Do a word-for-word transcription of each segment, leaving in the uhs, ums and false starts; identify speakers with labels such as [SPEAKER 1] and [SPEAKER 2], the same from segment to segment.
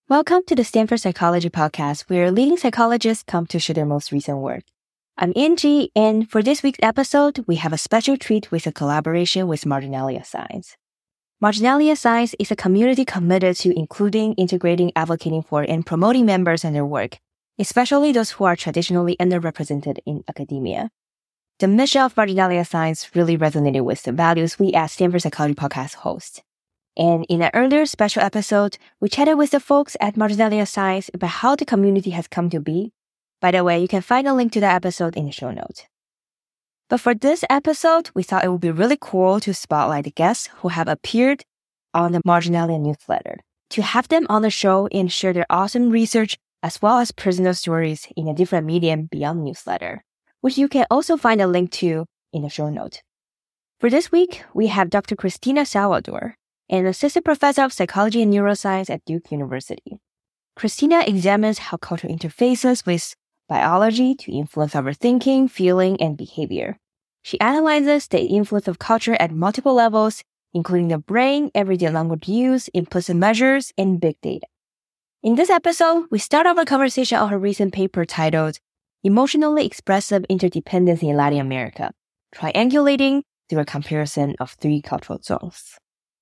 [SPEAKER 1] Welcome to the Stanford Psychology Podcast, where leading psychologists come to share their most recent work. I'm Angie, and for this week's episode, we have a special treat with a collaboration with Marginalia Science. Marginalia Science is a community committed to including, integrating, advocating for, and promoting members and their work, especially those who are traditionally underrepresented in academia. The mission of Marginalia Science really resonated with the values we at Stanford Psychology Podcast host. And in an earlier special episode, we chatted with the folks at Marginalia Science about how the community has come to be. By the way, you can find a link to that episode in the show notes. But for this episode, we thought it would be really cool to spotlight the guests who have appeared on the Marginalia newsletter, to have them on the show and share their awesome research as well as personal stories in a different medium beyond the newsletter, which you can also find a link to in the show notes. For this week, we have Doctor Cristina Salvador, an assistant professor of psychology and neuroscience at Duke University. Cristina examines how culture interfaces with biology to influence our thinking, feeling, and behavior. She analyzes the influence of culture at multiple levels, including the brain, everyday language use, implicit measures, and big data. In this episode, we start our conversation on her recent paper titled Emotionally Expressive Interdependence in Latin America, Triangulating Through a Comparison of Three Cultural Zones.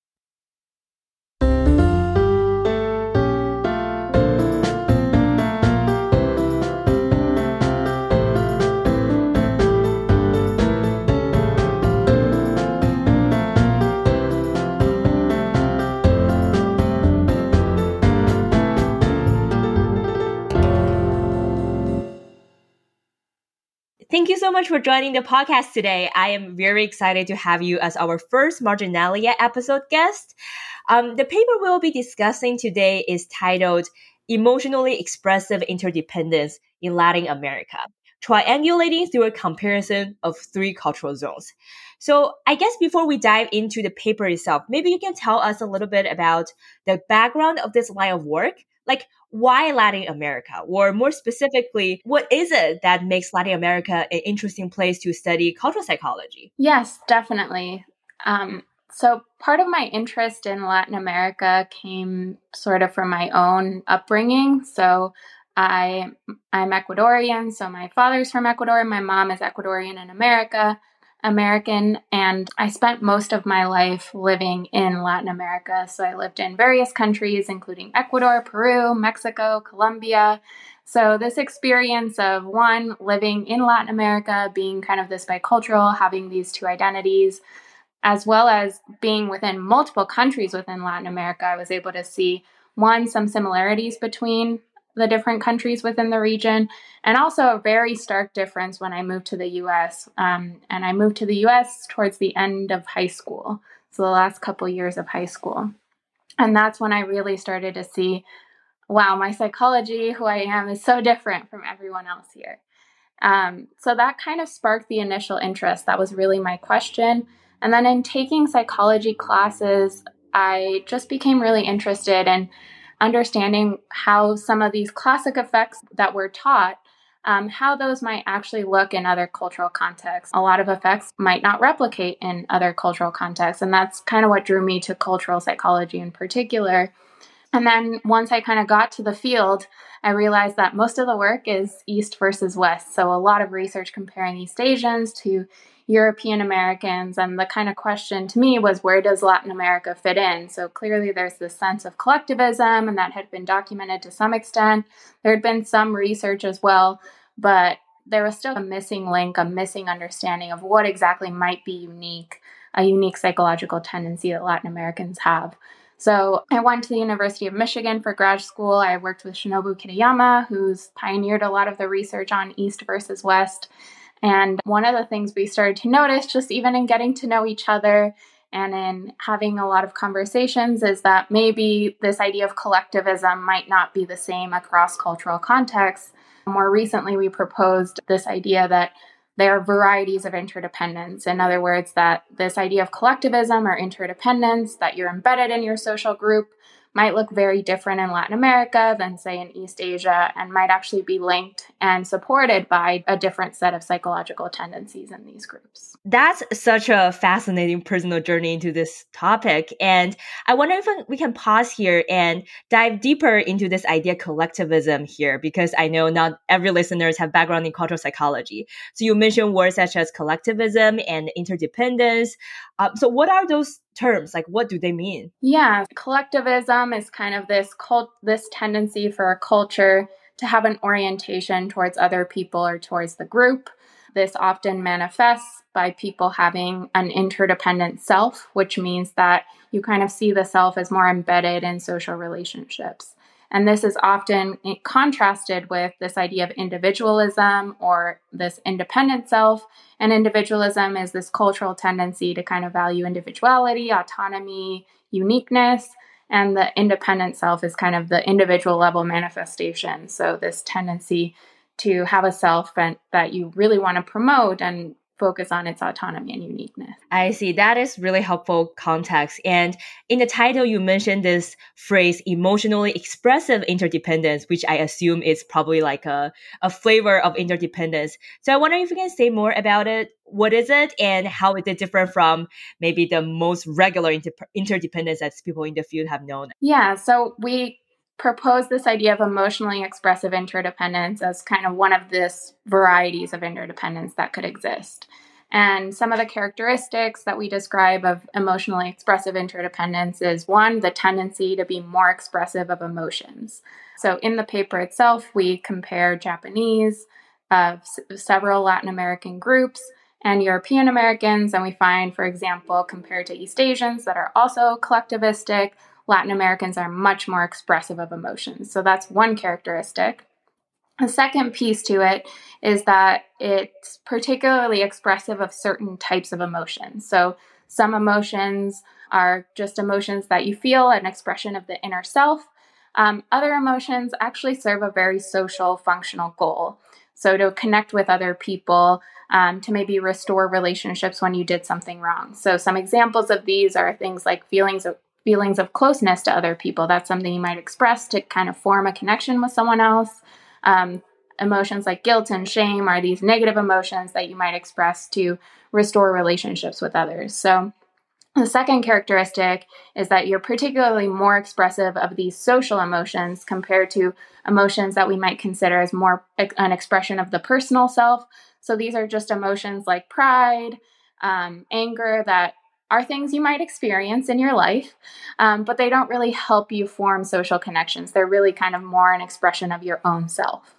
[SPEAKER 1] Thank you so much for joining the podcast today. I am very excited to have you as our first Marginalia episode guest. Um, the paper we'll be discussing today is titled Emotionally Expressive Interdependence in Latin America, Triangulating Through a Comparison of Three Cultural Zones. So I guess before we dive into the paper itself, maybe you can tell us a little bit about the background of this line of work. Like, why Latin America? Or more specifically, what is it that makes Latin America an interesting place to study cultural psychology?
[SPEAKER 2] Yes, definitely. Um, so part of my interest in Latin America came sort of from my own upbringing. So I, I'm Ecuadorian, so my father's from Ecuador, my mom is Ecuadorian and America. American, and I spent most of my life living in Latin America. So I lived in various countries, including Ecuador, Peru, Mexico, Colombia. So this experience of one, living in Latin America, being kind of this bicultural, having these two identities, as well as being within multiple countries within Latin America, I was able to see, one, some similarities between the different countries within the region, and also a very stark difference when I moved to the U S. Um, and I moved to the U S towards the end of high school, so the last couple years of high school. And that's when I really started to see, wow, my psychology, who I am, is so different from everyone else here. Um, so that kind of sparked the initial interest. That was really my question. And then in taking psychology classes, I just became really interested in understanding how some of these classic effects that were taught, um, how those might actually look in other cultural contexts. A lot of effects might not replicate in other cultural contexts, and that's kind of what drew me to cultural psychology in particular. And then once I kind of got to the field, I realized that most of the work is East versus West. So a lot of research comparing East Asians to European Americans. And the kind of question to me was, where does Latin America fit in? So clearly there's this sense of collectivism, and that had been documented to some extent. There had been some research as well, but there was still a missing link, a missing understanding of what exactly might be unique, a unique psychological tendency that Latin Americans have. So I went to the University of Michigan for grad school. I worked with Shinobu Kitayama, who's pioneered a lot of the research on East versus West. And one of the things we started to notice, just even in getting to know each other and in having a lot of conversations, is that maybe this idea of collectivism might not be the same across cultural contexts. More recently, we proposed this idea that there are varieties of interdependence. In other words, that this idea of collectivism or interdependence, that you're embedded in your social group, might look very different in Latin America than, say, in East Asia, and might actually be linked and supported by a different set of psychological tendencies in these groups.
[SPEAKER 1] That's such a fascinating personal journey into this topic. And I wonder if we can pause here and dive deeper into this idea of collectivism here, because I know not every listeners have background in cultural psychology. So you mentioned words such as collectivism and interdependence. Um, so what are those terms? Like, what do they mean?
[SPEAKER 2] Yeah, collectivism is kind of this cult, this tendency for a culture to have an orientation towards other people or towards the group. This often manifests by people having an interdependent self, which means that you kind of see the self as more embedded in social relationships. And this is often contrasted with this idea of individualism or this independent self. And individualism is this cultural tendency to kind of value individuality, autonomy, uniqueness. And the independent self is kind of the individual level manifestation. So this tendency to have a self and, that you really want to promote and focus on its autonomy and uniqueness.
[SPEAKER 1] I see. That is really helpful context. And in the title, you mentioned this phrase, emotionally expressive interdependence, which I assume is probably like a, a flavor of interdependence. So I wonder if you can say more about it. What is it and how is it different from maybe the most regular inter- interdependence that people in the field have known?
[SPEAKER 2] Yeah, so we propose this idea of emotionally expressive interdependence as kind of one of this varieties of interdependence that could exist. And some of the characteristics that we describe of emotionally expressive interdependence is one, the tendency to be more expressive of emotions. So in the paper itself, we compare Japanese, uh, s- several Latin American groups, and European Americans, and we find, for example, compared to East Asians that are also collectivistic, Latin Americans are much more expressive of emotions. So that's one characteristic. The second piece to it is that it's particularly expressive of certain types of emotions. So some emotions are just emotions that you feel, an expression of the inner self. Um, other emotions actually serve a very social, functional goal. So to connect with other people, um, to maybe restore relationships when you did something wrong. So some examples of these are things like feelings of feelings of closeness to other people. That's something you might express to kind of form a connection with someone else. Um, emotions like guilt and shame are these negative emotions that you might express to restore relationships with others. So the second characteristic is that you're particularly more expressive of these social emotions compared to emotions that we might consider as more an expression of the personal self. So these are just emotions like pride, um, anger that are things you might experience in your life, um, but they don't really help you form social connections. They're really kind of more an expression of your own self.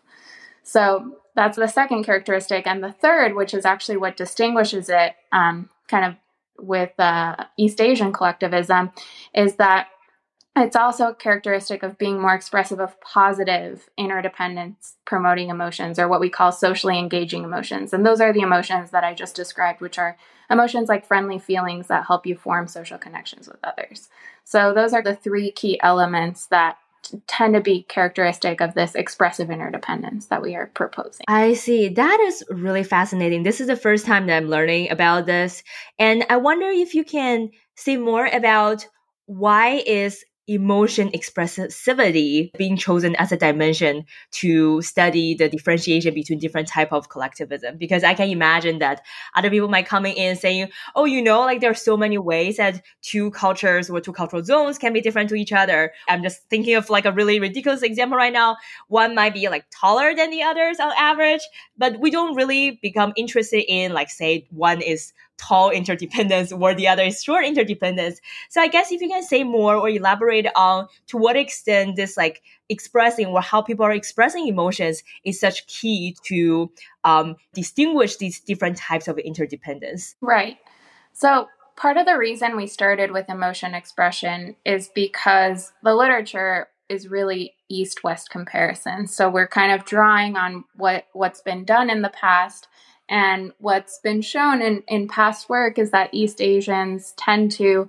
[SPEAKER 2] So that's the second characteristic. And the third, which is actually what distinguishes it um, kind of with uh, East Asian collectivism, is that it's also a characteristic of being more expressive of positive interdependence promoting emotions, or what we call socially engaging emotions. And those are the emotions that I just described, which are emotions like friendly feelings that help you form social connections with others. So those are the three key elements that tend to be characteristic of this expressive interdependence that we are proposing.
[SPEAKER 1] I see. That is really fascinating. This is the first time that I'm learning about this. And I wonder if you can say more about why is emotion expressivity being chosen as a dimension to study the differentiation between different type of collectivism, because I can imagine that other people might come in saying, oh, you know, like there are so many ways that two cultures or two cultural zones can be different to each other. I'm just thinking of like a really ridiculous example right now. One might be like taller than the others on average, but we don't really become interested in like, say, one is tall interdependence or the other is short interdependence. So I guess if you can say more or elaborate on to what extent this like expressing or how people are expressing emotions is such key to um, distinguish these different types of interdependence.
[SPEAKER 2] Right. So part of the reason we started with emotion expression is because the literature is really east-west comparison. So we're kind of drawing on what, what's been done in the past. And what's been shown in, in past work is that East Asians tend to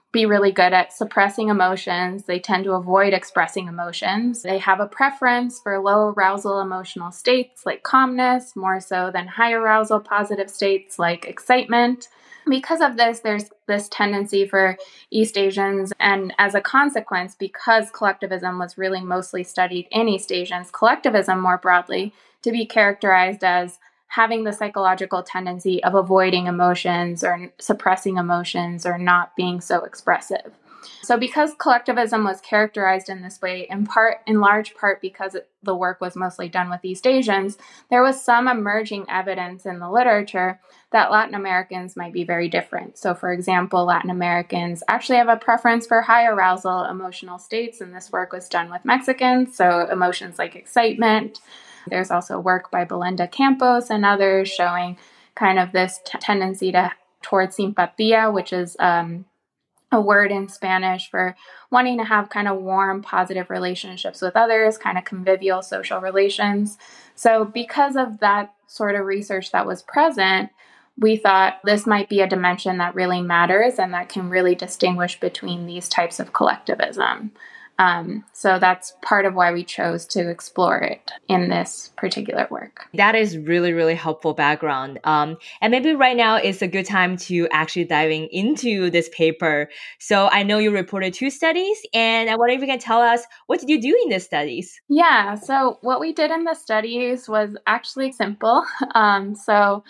[SPEAKER 2] be really good at suppressing emotions. They tend to avoid expressing emotions. They have a preference for low arousal emotional states like calmness, more so than high arousal positive states like excitement. Because of this, there's this tendency for East Asians, and as a consequence, because collectivism was really mostly studied in East Asians, collectivism more broadly, to be characterized as having the psychological tendency of avoiding emotions or suppressing emotions or not being so expressive. So because collectivism was characterized in this way, in part, in large part because the work was mostly done with East Asians, there was some emerging evidence in the literature that Latin Americans might be very different. So for example, Latin Americans actually have a preference for high arousal emotional states, and this work was done with Mexicans, so emotions like excitement. There's also work by Belinda Campos and others showing kind of this t- tendency to towards simpatía, which is um, a word in Spanish for wanting to have kind of warm, positive relationships with others, kind of convivial social relations. So because of that sort of research that was present, we thought this might be a dimension that really matters and that can really distinguish between these types of collectivism. Um, so that's part of why we chose to explore it in this particular work.
[SPEAKER 3] That is really, really helpful background. Um, and maybe right now is a good time to actually diving into this paper. So I know you reported two studies, and I wonder if you can tell us, what did you do in the studies?
[SPEAKER 2] Yeah, so what we did in the studies was actually simple. Um, so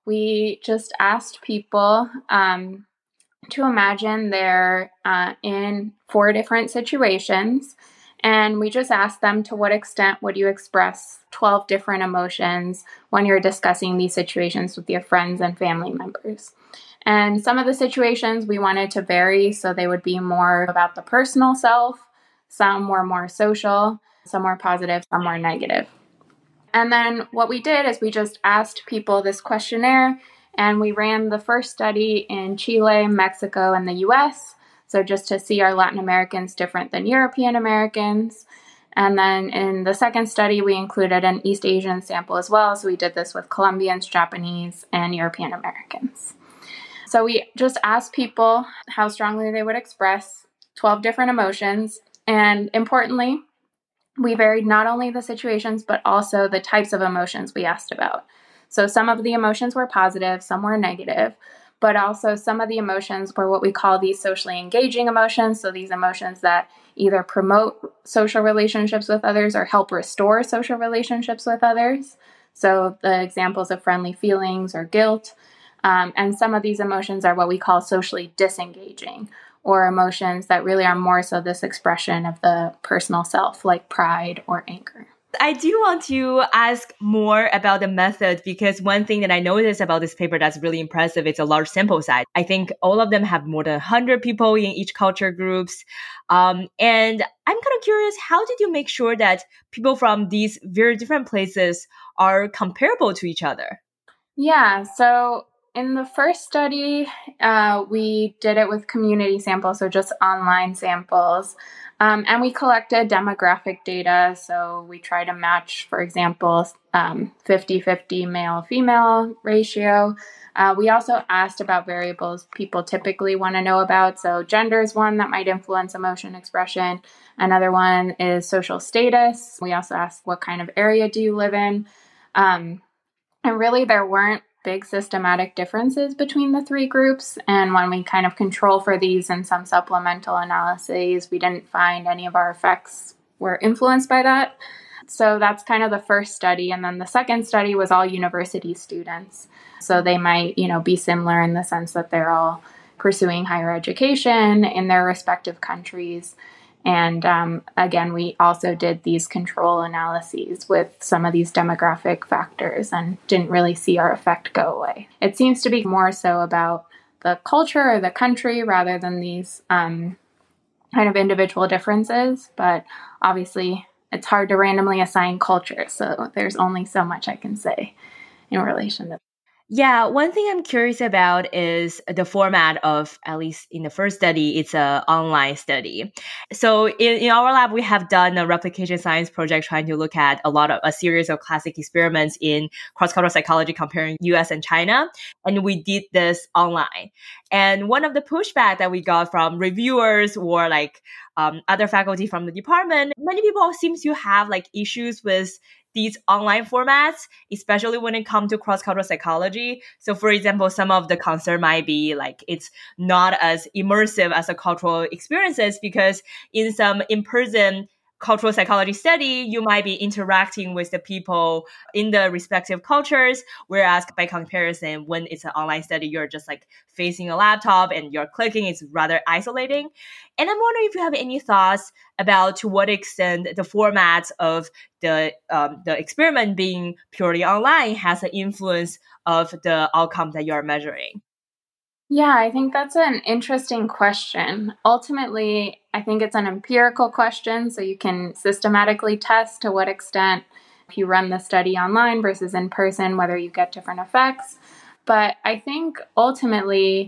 [SPEAKER 2] we just asked people um, to imagine they're uh, in four different situations. And we just asked them, to what extent would you express twelve different emotions when you're discussing these situations with your friends and family members? And some of the situations we wanted to vary, so they would be more about the personal self, some were more social, some were positive, some were negative. And then what we did is we just asked people this questionnaire, and we ran the first study in Chile, Mexico, and the U S. So just to see, are Latin Americans different than European Americans? And then in the second study, we included an East Asian sample as well. So we did this with Colombians, Japanese, and European Americans. So we just asked people how strongly they would express twelve different emotions. And importantly, we varied not only the situations, but also the types of emotions we asked about. So some of the emotions were positive, some were negative, but also some of the emotions were what we call these socially engaging emotions. So these emotions that either promote social relationships with others or help restore social relationships with others. So the examples of friendly feelings or guilt. Um, and some of these emotions are what we call socially disengaging, or emotions that really are more so this expression of the personal self, like pride or anger.
[SPEAKER 3] I do want to ask more about the method, because one thing that I noticed about this paper that's really impressive, it's a large sample size. I think all of them have more than one hundred people in each culture groups. Um, and I'm kind of curious, how did you make sure that people from these very different places are comparable to each other?
[SPEAKER 2] Yeah, so in the first study, uh, we did it with community samples, so just online samples. Um, and we collected demographic data. So we try to match, for example, um, fifty-fifty male-female ratio. Uh, we also asked about variables people typically want to know about. So gender is one that might influence emotion expression. Another one is social status. We also asked, what kind of area do you live in? Um, and really, there weren't big systematic differences between the three groups. And when we kind of control for these in some supplemental analyses, we didn't find any of our effects were influenced by that. So that's kind of the first study. And then the second study was all university students. So they might, you know, be similar in the sense that they're all pursuing higher education in their respective countries. And um, again, we also did these control analyses with some of these demographic factors and didn't really see our effect go away. It seems to be more so about the culture or the country rather than these um, kind of individual differences. But obviously, it's hard to randomly assign culture. So there's only so much I can say in relation to that.
[SPEAKER 3] Yeah, one thing I'm curious about is the format of, at least in the first study, it's an online study. So in, in our lab, we have done a replication science project trying to look at a lot of a series of classic experiments in cross-cultural psychology comparing U S and China. And we did this online. And one of the pushback that we got from reviewers or like um, other faculty from the department, many people seem to have like issues with these online formats, especially when it comes to cross-cultural psychology. So for example, some of the concern might be like it's not as immersive as the cultural experiences, because in some in-person cultural psychology study, you might be interacting with the people in the respective cultures, whereas by comparison, when it's an online study, you're just like facing a laptop and you're clicking, it's rather isolating. And I'm wondering if you have any thoughts about to what extent the format of the um, the experiment being purely online has an influence of the outcome that you're measuring.
[SPEAKER 2] Yeah, I think that's an interesting question. Ultimately, I think it's an empirical question, so you can systematically test to what extent, if you run the study online versus in person, whether you get different effects. But I think ultimately,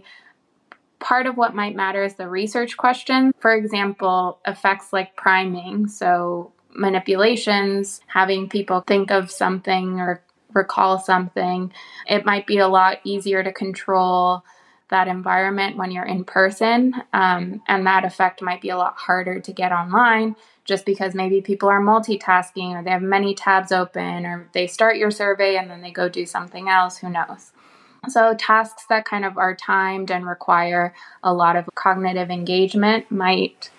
[SPEAKER 2] part of what might matter is the research question. For example, effects like priming, so manipulations, having people think of something or recall something. It might be a lot easier to control that environment when you're in person, um, and that effect might be a lot harder to get online, just because maybe people are multitasking or they have many tabs open, or they start your survey and then they go do something else, who knows. So tasks that kind of are timed and require a lot of cognitive engagement might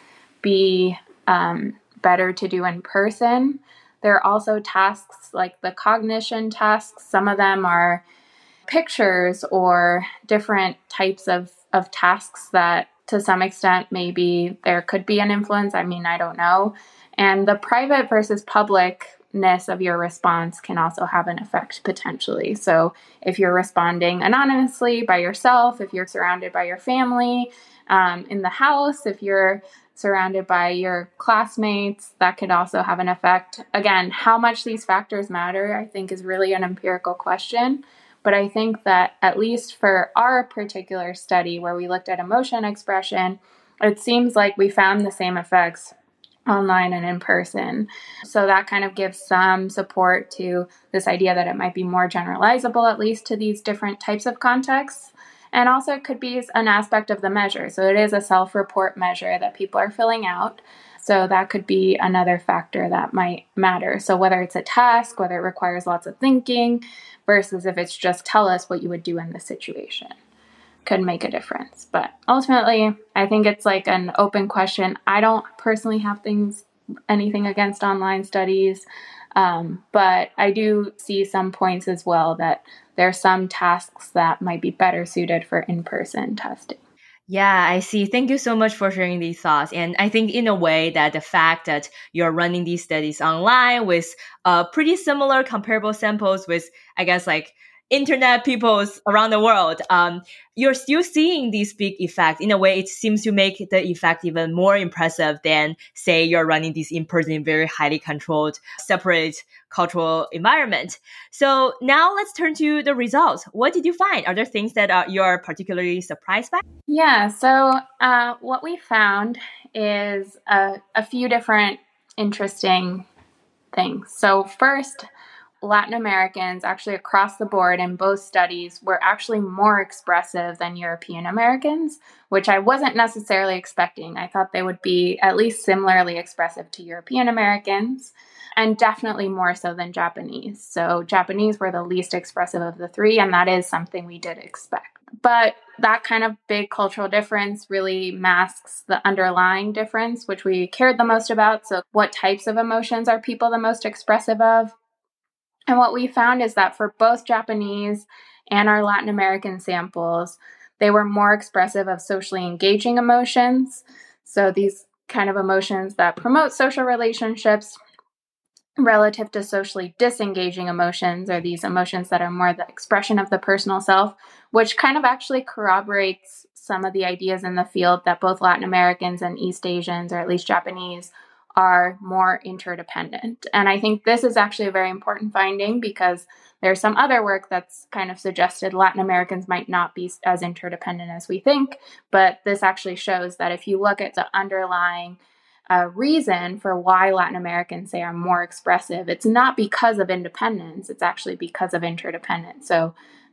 [SPEAKER 2] be um, better to do in person. There are also tasks like the cognition tasks. Some of them are pictures or different types of, of tasks that to some extent maybe there could be an influence. I mean, I don't know. And the private versus publicness of your response can also have an effect potentially. So if you're responding anonymously by yourself, if you're surrounded by your family, um, in the house, if you're surrounded by your classmates, that could also have an effect. Again, how much these factors matter, I think, is really an empirical question. But I think that at least for our particular study where we looked at emotion expression, it seems like we found the same effects online and in person. So that kind of gives some support to this idea that it might be more generalizable, at least to these different types of contexts. And also it could be an aspect of the measure. So it is a self-report measure that people are filling out. So that could be another factor that might matter. So whether it's a task, whether it requires lots of thinking, versus if it's just tell us what you would do in this situation, could make a difference. But ultimately, I think it's like an open question. I don't personally have things, anything against online studies, um, but I do see some points as well that there are some tasks that might be better suited for in-person testing.
[SPEAKER 3] Yeah, I see. Thank you so much for sharing these thoughts. And I think in a way that the fact that you're running these studies online with uh, pretty similar comparable samples with, I guess, like internet peoples around the world, um, you're still seeing these big effects. In a way, it seems to make the effect even more impressive than, say, you're running these in-person, very highly controlled, separate cultural environment. So now let's turn to the results. What did you find? Are there things that uh, you're particularly surprised by?
[SPEAKER 2] Yeah, so uh, what we found is a, a few different interesting things. So first, Latin Americans actually across the board in both studies were actually more expressive than European Americans, which I wasn't necessarily expecting. I thought they would be at least similarly expressive to European Americans, and definitely more so than Japanese. So Japanese were the least expressive of the three, and that is something we did expect. But that kind of big cultural difference really masks the underlying difference, which we cared the most about. So what types of emotions are people the most expressive of? And what we found is that for both Japanese and our Latin American samples, they were more expressive of socially engaging emotions. So these kind of emotions that promote social relationships, relative to socially disengaging emotions, or these emotions that are more the expression of the personal self, which kind of actually corroborates some of the ideas in the field that both Latin Americans and East Asians, or at least Japanese, are more interdependent. And I think this is actually a very important finding because there's some other work that's kind of suggested Latin Americans might not be as interdependent as we think, but this actually shows that if you look at the underlying uh, reason for why Latin Americans say are more expressive, it's not because of independence, it's actually because of interdependence. So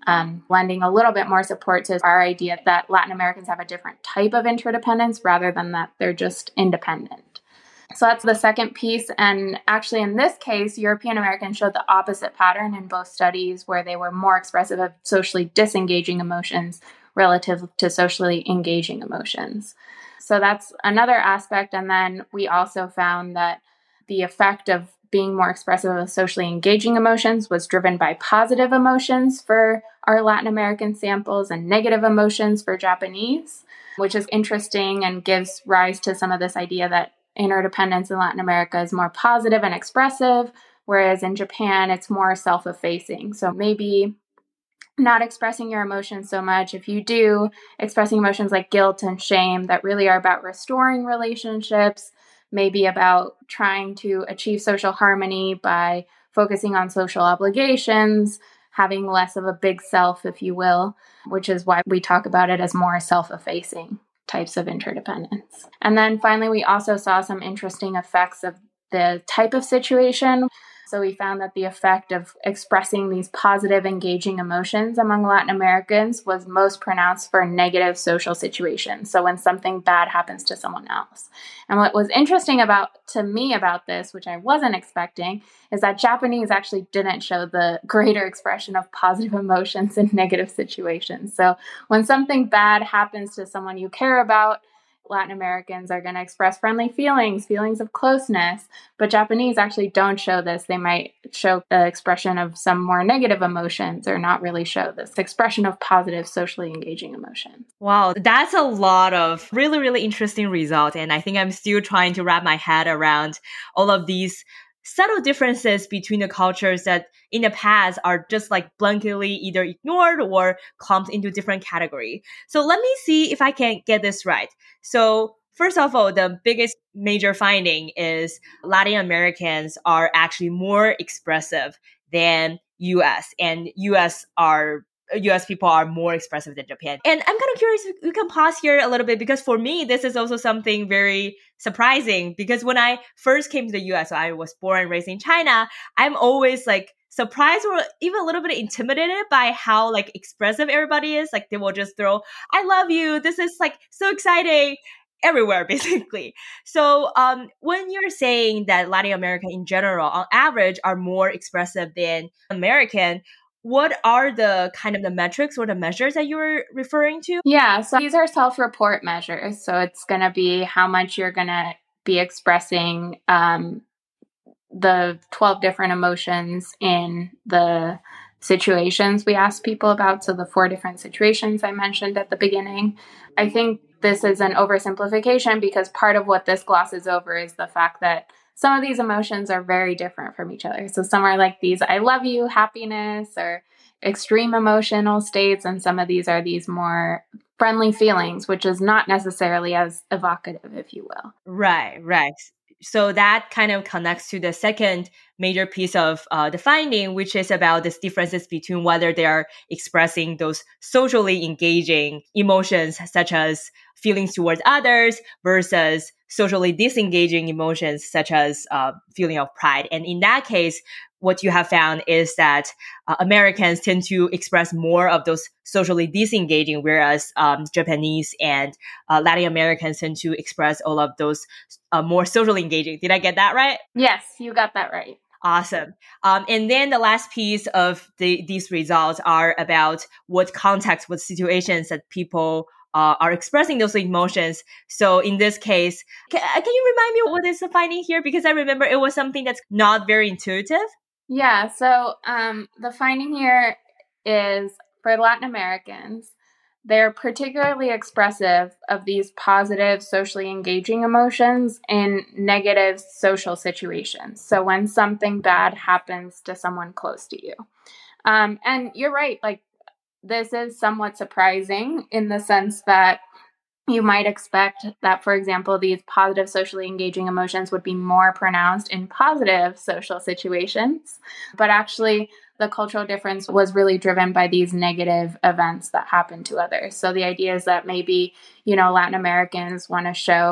[SPEAKER 2] um, lending a little bit more support to our idea that Latin Americans have a different type of interdependence rather than that they're just independent. So that's the second piece. And actually, in this case, European Americans showed the opposite pattern in both studies, where they were more expressive of socially disengaging emotions relative to socially engaging emotions. So that's another aspect. And then we also found that the effect of being more expressive of socially engaging emotions was driven by positive emotions for our Latin American samples and negative emotions for Japanese, which is interesting and gives rise to some of this idea that interdependence in Latin America is more positive and expressive, whereas in Japan, it's more self-effacing. So maybe not expressing your emotions so much. If you do, expressing emotions like guilt and shame that really are about restoring relationships, maybe about trying to achieve social harmony by focusing on social obligations, having less of a big self, if you will, which is why we talk about it as more self-effacing types of interdependence. And then finally, we also saw some interesting effects of the type of situation. So we found that the effect of expressing these positive, engaging emotions among Latin Americans was most pronounced for negative social situations. So when something bad happens to someone else. And what was interesting about to me about this, which I wasn't expecting, is that Japanese actually didn't show the greater expression of positive emotions in negative situations. So when something bad happens to someone you care about, Latin Americans are going to express friendly feelings, feelings of closeness, but Japanese actually don't show this. They might show the expression of some more negative emotions or not really show this expression of positive, socially engaging emotions.
[SPEAKER 3] Wow, that's a lot of really, really interesting results. And I think I'm still trying to wrap my head around all of these subtle differences between the cultures that in the past are just like blankly either ignored or clumped into different category. So let me see if I can get this right. So first of all, the biggest major finding is Latin Americans are actually more expressive than U S, and U S are U S people are more expressive than Japan. And I'm kind of curious if we can pause here a little bit, because for me, this is also something very surprising, because when I first came to the U S, so I was born and raised in China, I'm always like surprised or even a little bit intimidated by how like expressive everybody is. Like they will just throw, I love you. This is like so exciting everywhere, basically. So um, when you're saying that Latin America in general, on average, are more expressive than American, what are the kind of the metrics or the measures that you were referring to?
[SPEAKER 2] Yeah, so these are self-report measures. So it's going to be how much you're going to be expressing um, the twelve different emotions in the situations we asked people about. So the four different situations I mentioned at the beginning. I think this is an oversimplification because part of what this glosses over is the fact that some of these emotions are very different from each other. So some are like these I love you, happiness, or extreme emotional states. And some of these are these more friendly feelings, which is not necessarily as evocative, if you will.
[SPEAKER 3] Right, right. So that kind of connects to the second major piece of uh, the finding, which is about these differences between whether they are expressing those socially engaging emotions, such as feelings towards others, versus socially disengaging emotions, such as uh, feeling of pride. And in that case, what you have found is that uh, Americans tend to express more of those socially disengaging, whereas um, Japanese and uh, Latin Americans tend to express all of those uh, more socially engaging. Did I get that right?
[SPEAKER 2] Yes, you got that right.
[SPEAKER 3] Awesome. Um, and then the last piece of the, these results are about what context, what situations that people uh, are expressing those emotions. So in this case, can, can you remind me what is the finding here? Because I remember it was something that's not very intuitive.
[SPEAKER 2] Yeah, so um, the finding here is for Latin Americans, they're particularly expressive of these positive, socially engaging emotions in negative social situations. So when something bad happens to someone close to you. Um, and you're right, like this is somewhat surprising in the sense that you might expect that, for example, these positive socially engaging emotions would be more pronounced in positive social situations. But actually, the cultural difference was really driven by these negative events that happen to others. So the idea is that maybe, you know, Latin Americans want to show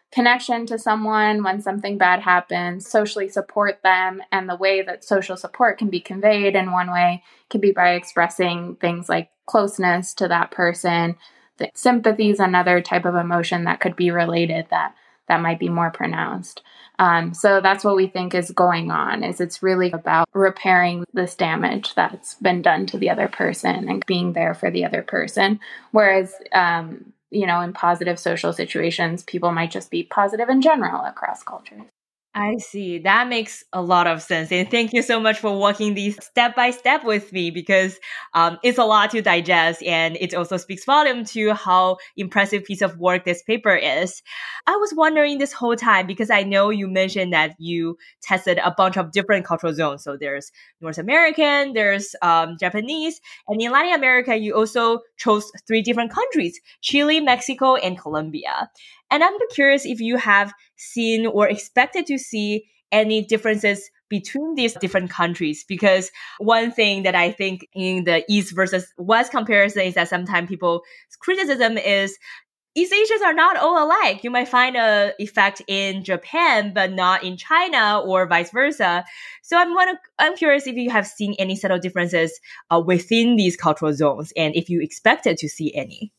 [SPEAKER 2] connection to someone when something bad happens, socially support them. And the way that social support can be conveyed in one way can be by expressing things like closeness to that person. The sympathy is another type of emotion that could be related that that might be more pronounced. Um, so that's what we think is going on, is it's really about repairing this damage that's been done to the other person and being there for the other person. Whereas, um, you know, in positive social situations, people might just be positive in general across cultures.
[SPEAKER 3] I see. That makes a lot of sense. And thank you so much for walking these step by step with me, because um, it's a lot to digest, and it also speaks volume to how impressive piece of work this paper is. I was wondering this whole time, because I know you mentioned that you tested a bunch of different cultural zones. So there's North American, there's um, Japanese, and in Latin America, you also chose three different countries: Chile, Mexico, and Colombia. And I'm curious if you have seen or expected to see any differences between these different countries. Because one thing that I think in the East versus West comparison is that sometimes people's criticism is East Asians are not all alike. You might find a effect in Japan, but not in China, or vice versa. So I'm wanna, I'm curious if you have seen any subtle differences uh, within these cultural zones, and if you expected to see any.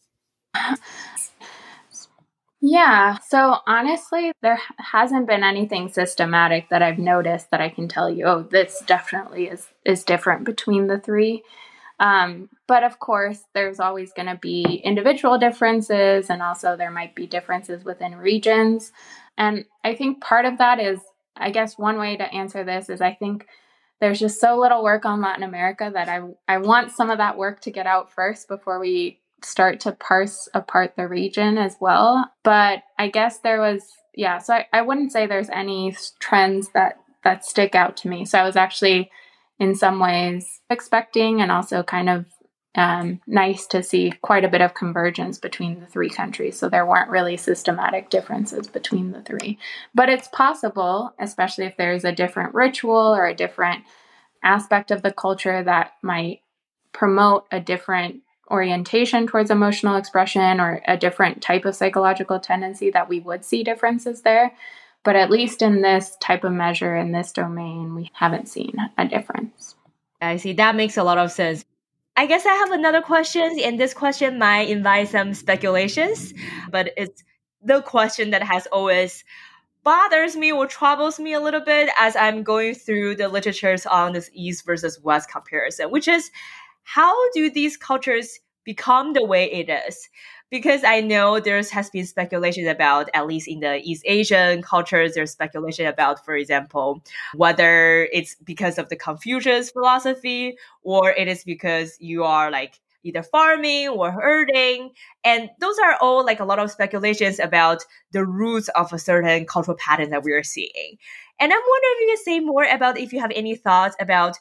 [SPEAKER 2] Yeah. So honestly, there hasn't been anything systematic that I've noticed that I can tell you, oh, this definitely is, is different between the three. Um, but of course, there's always going to be individual differences, and also there might be differences within regions. And I think part of that is, I guess one way to answer this is I think there's just so little work on Latin America that I, I want some of that work to get out first before we start to parse apart the region as well. But I guess there was, yeah, so I, I wouldn't say there's any trends that, that stick out to me. So I was actually in some ways expecting, and also kind of um, nice to see quite a bit of convergence between the three countries. So there weren't really systematic differences between the three. But it's possible, especially if there's a different ritual or a different aspect of the culture that might promote a different orientation towards emotional expression or a different type of psychological tendency, that we would see differences there. But at least in this type of measure, in this domain, we haven't seen a difference.
[SPEAKER 3] I see. That makes a lot of sense. I guess I have another question, and this question might invite some speculations, but it's the question that has always bothers me or troubles me a little bit as I'm going through the literatures on this East versus West comparison, which is, how do these cultures become the way it is? Because I know there has been speculation about, at least in the East Asian cultures, there's speculation about, for example, whether it's because of the Confucius philosophy, or it is because you are like either farming or herding. And those are all like a lot of speculations about the roots of a certain cultural pattern that we are seeing. And I'm wondering if you can say more about, if you have any thoughts about,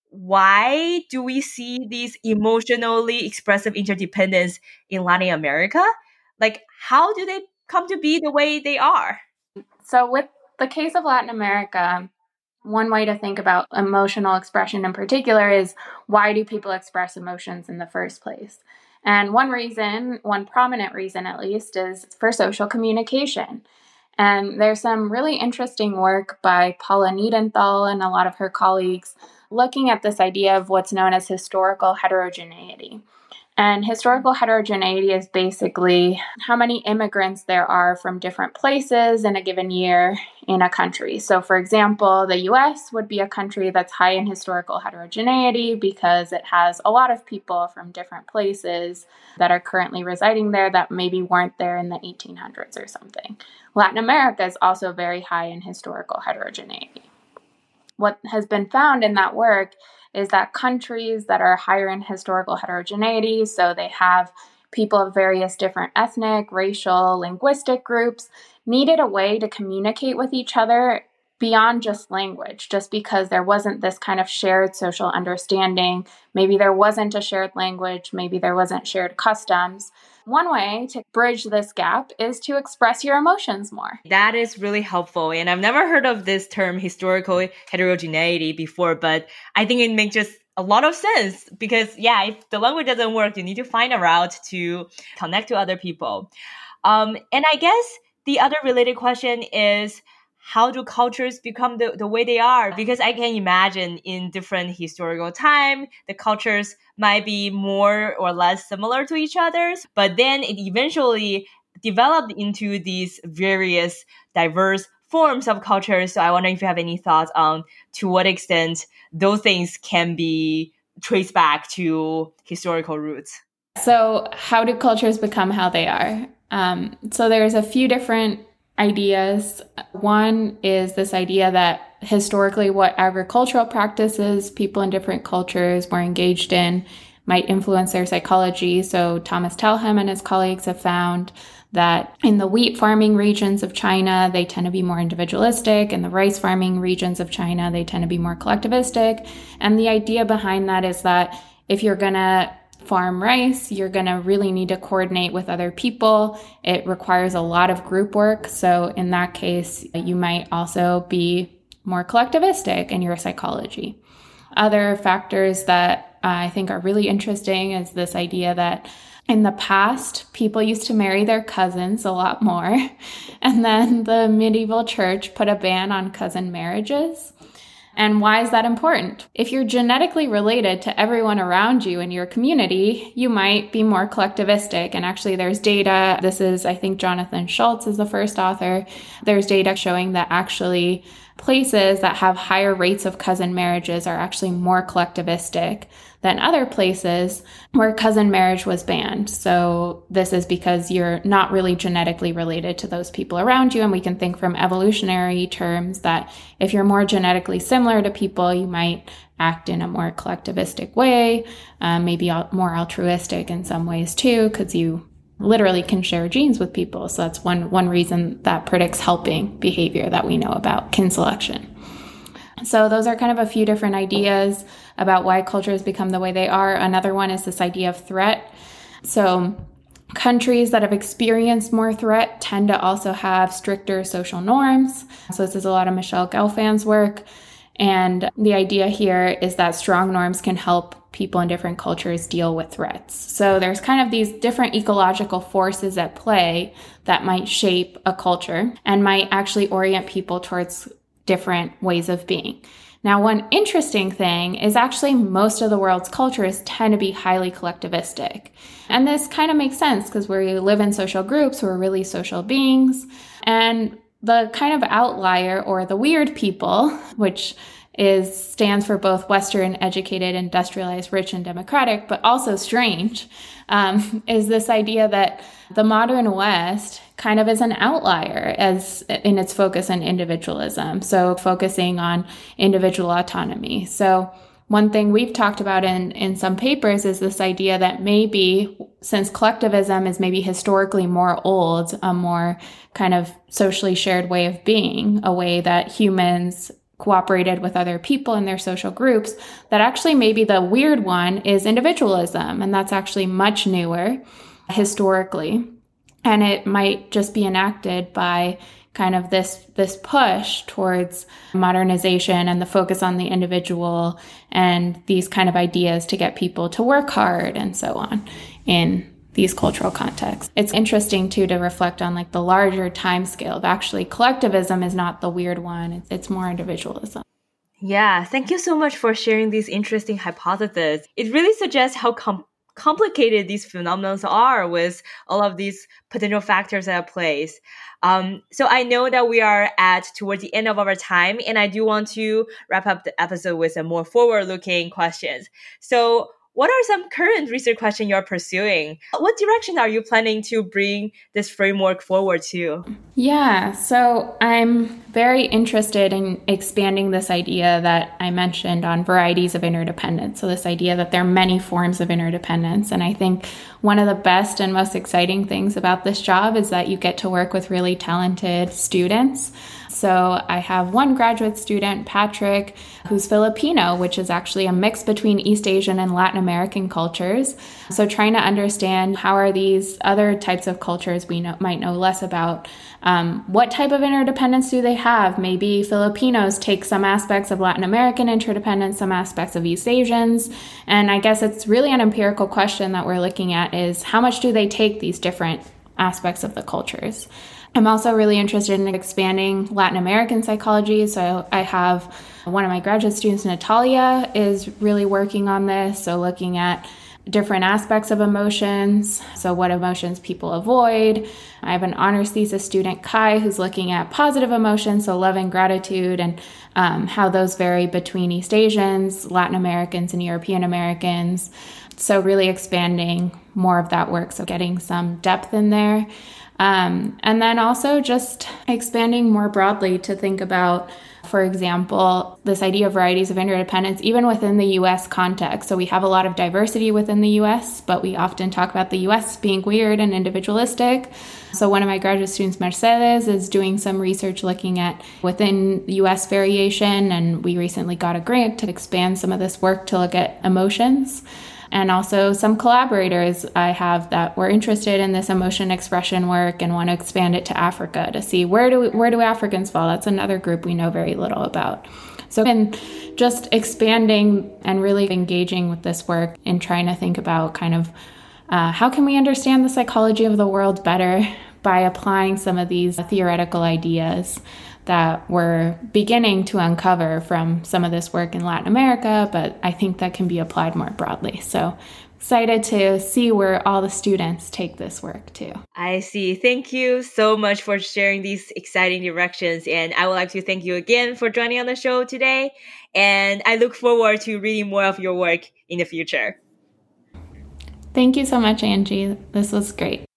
[SPEAKER 3] why do we see these emotionally expressive interdependence in Latin America? Like, how do they come to be the way they are?
[SPEAKER 2] So with the case of Latin America, one way to think about emotional expression in particular is, why do people express emotions in the first place? And one reason, one prominent reason at least, is for social communication. And there's some really interesting work by Paula Niedenthal and a lot of her colleagues looking at this idea of what's known as historical heterogeneity. And historical heterogeneity is basically how many immigrants there are from different places in a given year in a country. So, for example, the U S would be a country that's high in historical heterogeneity because it has a lot of people from different places that are currently residing there that maybe weren't there in the eighteen hundreds or something. Latin America is also very high in historical heterogeneity. What has been found in that work is that countries that are higher in historical heterogeneity, so they have people of various different ethnic, racial, linguistic groups, needed a way to communicate with each other beyond just language, just because there wasn't this kind of shared social understanding. Maybe there wasn't a shared language, maybe there wasn't shared customs. One way to bridge this gap is to express your emotions more.
[SPEAKER 3] That is really helpful. And I've never heard of this term historical heterogeneity before, but I think it makes just a lot of sense because, yeah, if the language doesn't work, you need to find a route to connect to other people. Um, and I guess the other related question is, how do cultures become the, the way they are? Because I can imagine in different historical time, the cultures might be more or less similar to each other's, but then it eventually developed into these various diverse forms of culture. So I wonder if you have any thoughts on to what extent those things can be traced back to historical roots.
[SPEAKER 2] So how do cultures become how they are? Um, so there's a few different ideas. One is this idea that historically what agricultural practices people in different cultures were engaged in might influence their psychology. So Thomas Telhem and his colleagues have found that in the wheat farming regions of China, they tend to be more individualistic. In the rice farming regions of China, they tend to be more collectivistic. And the idea behind that is that if you're going to farm rice, you're going to really need to coordinate with other people. It requires a lot of group work. So in that case, you might also be more collectivistic in your psychology. Other factors that I think are really interesting is this idea that in the past, people used to marry their cousins a lot more. And then the medieval church put a ban on cousin marriages. And why is that important? If you're genetically related to everyone around you in your community, you might be more collectivistic. And actually there's data, this is, I think Jonathan Schultz is the first author. There's data showing that actually places that have higher rates of cousin marriages are actually more collectivistic than other places where cousin marriage was banned. So this is because you're not really genetically related to those people around you. And we can think from evolutionary terms that if you're more genetically similar to people, you might act in a more collectivistic way, um, maybe more altruistic in some ways too, because you literally can share genes with people. So that's one, one reason that predicts helping behavior that we know about kin selection. So those are kind of a few different ideas about why cultures become the way they are. Another one is this idea of threat. So countries that have experienced more threat tend to also have stricter social norms. So this is a lot of Michelle Gelfand's work. And the idea here is that strong norms can help people in different cultures deal with threats. So there's kind of these different ecological forces at play that might shape a culture and might actually orient people towards different ways of being. Now, one interesting thing is actually most of the world's cultures tend to be highly collectivistic. And this kind of makes sense because we live in social groups, we're really social beings. And the kind of outlier or the weird people, which is stands for both Western, educated, industrialized, rich, and democratic, but also strange, um, is this idea that the modern West kind of is an outlier as in its focus on individualism. So focusing on individual autonomy. So one thing we've talked about in, in some papers is this idea that maybe since collectivism is maybe historically more old, a more kind of socially shared way of being, a way that humans cooperated with other people in their social groups, that actually maybe the weird one is individualism. And that's actually much newer historically. And it might just be enacted by kind of this this push towards modernization and the focus on the individual and these kind of ideas to get people to work hard and so on in these cultural contexts. It's interesting too to reflect on like the larger time scale of actually collectivism is not the weird one. It's, it's more individualism.
[SPEAKER 3] Yeah, thank you so much for sharing these interesting hypotheses. It really suggests how com- complicated these phenomena are with all of these potential factors at play. Um, so I know that we are at towards the end of our time, and I do want to wrap up the episode with some more forward-looking questions. So what are some current research questions you're pursuing? What direction are you planning to bring this framework forward to?
[SPEAKER 2] Yeah, so I'm very interested in expanding this idea that I mentioned on varieties of interdependence. So this idea that there are many forms of interdependence. And I think one of the best and most exciting things about this job is that you get to work with really talented students. So I have one graduate student, Patrick, who's Filipino, which is actually a mix between East Asian and Latin American cultures. So trying to understand how are these other types of cultures we know, might know less about. Um, what type of interdependence do they have? Maybe Filipinos take some aspects of Latin American interdependence, some aspects of East Asians. And I guess it's really an empirical question that we're looking at is how much do they take these different aspects of the cultures? I'm also really interested in expanding Latin American psychology. So I have one of my graduate students, Natalia, is really working on this. So looking at different aspects of emotions. So what emotions people avoid. I have an honors thesis student, Kai, who's looking at positive emotions, so love and gratitude, and um, how those vary between East Asians, Latin Americans, and European Americans. So really expanding more of that work, so getting some depth in there. Um, and then also just expanding more broadly to think about, for example, this idea of varieties of interdependence, even within the U S context. So we have a lot of diversity within the U S, but we often talk about the U S being weird and individualistic. So one of my graduate students, Mercedes, is doing some research looking at within U S variation, and we recently got a grant to expand some of this work to look at emotions. And also some collaborators I have that were interested in this emotion expression work and want to expand it to Africa to see where do we, where do Africans fall. That's another group we know very little about. So in just expanding and really engaging with this work and trying to think about kind of uh, how can we understand the psychology of the world better by applying some of these theoretical ideas that we're beginning to uncover from some of this work in Latin America, but I think that can be applied more broadly. So excited to see where all the students take this work too.
[SPEAKER 3] I see. Thank you so much for sharing these exciting directions. And I would like to thank you again for joining on the show today. And I look forward to reading more of your work in the future.
[SPEAKER 2] Thank you so much, Angie. This was great.